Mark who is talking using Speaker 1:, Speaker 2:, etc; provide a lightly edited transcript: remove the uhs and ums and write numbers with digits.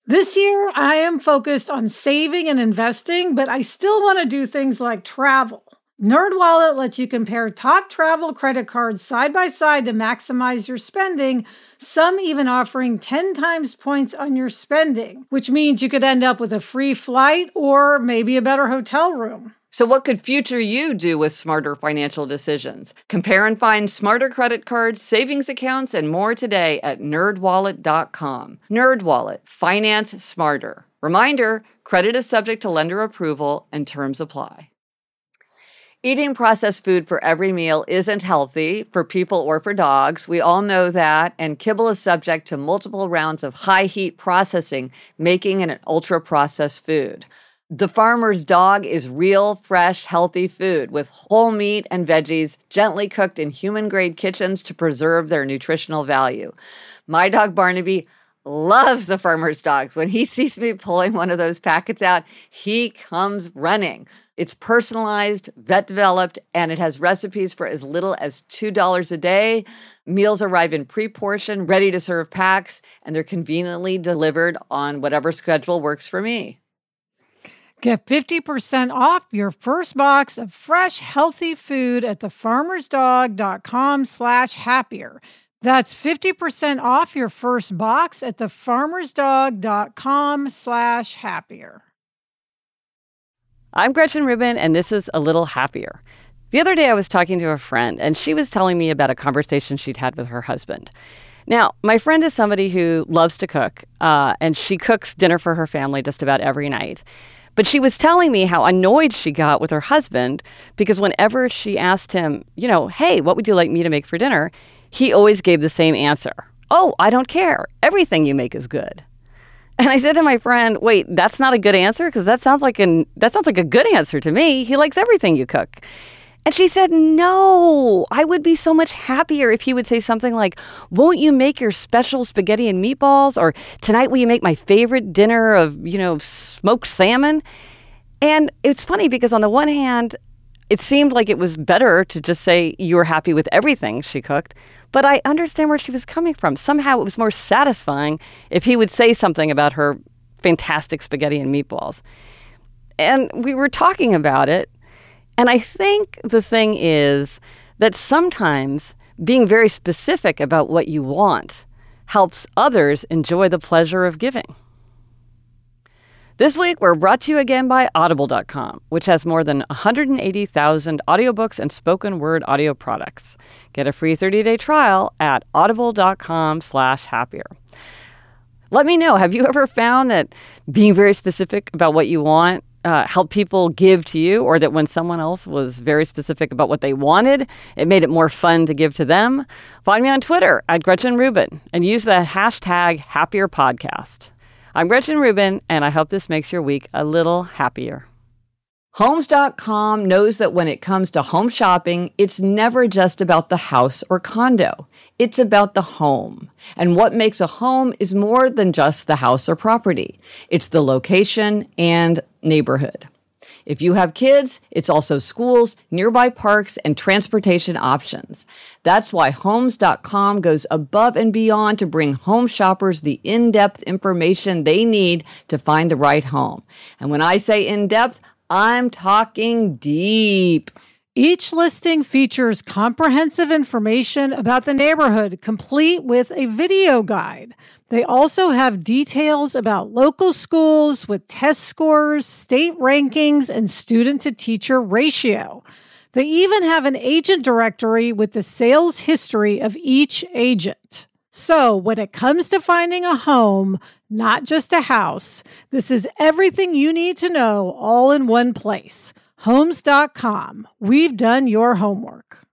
Speaker 1: This year, I am focused on saving and investing, but I still want to do things like travel. NerdWallet lets you compare top travel credit cards side by side to maximize your spending, some even offering 10 times points on your spending, which means you could end up with a free flight or maybe a better hotel room.
Speaker 2: So what could future you do with smarter financial decisions? Compare and find smarter credit cards, savings accounts, and more today at nerdwallet.com. NerdWallet, finance smarter. Reminder, credit is subject to lender approval and terms apply. Eating processed food for every meal isn't healthy for people or for dogs. We all know that, and kibble is subject to multiple rounds of high-heat processing, making it an ultra-processed food. The Farmer's Dog is real, fresh, healthy food with whole meat and veggies gently cooked in human-grade kitchens to preserve their nutritional value. My dog Barnaby loves the Farmer's Dogs. When he sees me pulling one of those packets out, he comes running. It's personalized, vet-developed, and it has recipes for as little as $2 a day. Meals arrive in pre-portioned, ready-to-serve packs, and they're conveniently delivered on whatever schedule works for me.
Speaker 1: Get 50% off your first box of fresh, healthy food at thefarmersdog.com/happier. That's 50% off your first box at thefarmersdog.com/happier.
Speaker 3: I'm Gretchen Rubin, and this is A Little Happier. The other day I was talking to a friend, and she was telling me about a conversation she'd had with her husband. Now, my friend is somebody who loves to cook, and she cooks dinner for her family just about every night. But she was telling me how annoyed she got with her husband because whenever she asked him, hey, what would you like me to make for dinner? He always gave the same answer. Oh, I don't care. Everything you make is good. And I said to my friend, wait, that's not a good answer? Because that sounds like a good answer to me. He likes everything you cook. And she said, no, I would be so much happier if he would say something like, won't you make your special spaghetti and meatballs? Or tonight will you make my favorite dinner of, smoked salmon? And it's funny because on the one hand, it seemed like it was better to just say you were happy with everything she cooked. But I understand where she was coming from. Somehow it was more satisfying if he would say something about her fantastic spaghetti and meatballs. And we were talking about it. And I think the thing is that sometimes being very specific about what you want helps others enjoy the pleasure of giving. This week, we're brought to you again by Audible.com, which has more than 180,000 audiobooks and spoken word audio products. Get a free 30-day trial at audible.com/happier. Let me know, have you ever found that being very specific about what you want help people give to you, or that when someone else was very specific about what they wanted, it made it more fun to give to them? Find me on Twitter at Gretchen Rubin and use the hashtag #HappierPodcast. I'm Gretchen Rubin, and I hope this makes your week a little happier.
Speaker 2: Homes.com knows that when it comes to home shopping, it's never just about the house or condo. It's about the home. And what makes a home is more than just the house or property. It's the location and neighborhood. If you have kids, it's also schools, nearby parks, and transportation options. That's why Homes.com goes above and beyond to bring home shoppers the in-depth information they need to find the right home. And when I say in-depth, I'm talking deep.
Speaker 1: Each listing features comprehensive information about the neighborhood, complete with a video guide. They also have details about local schools with test scores, state rankings, and student-to-teacher ratio. They even have an agent directory with the sales history of each agent. So when it comes to finding a home, not just a house, this is everything you need to know all in one place. Homes.com. We've done your homework.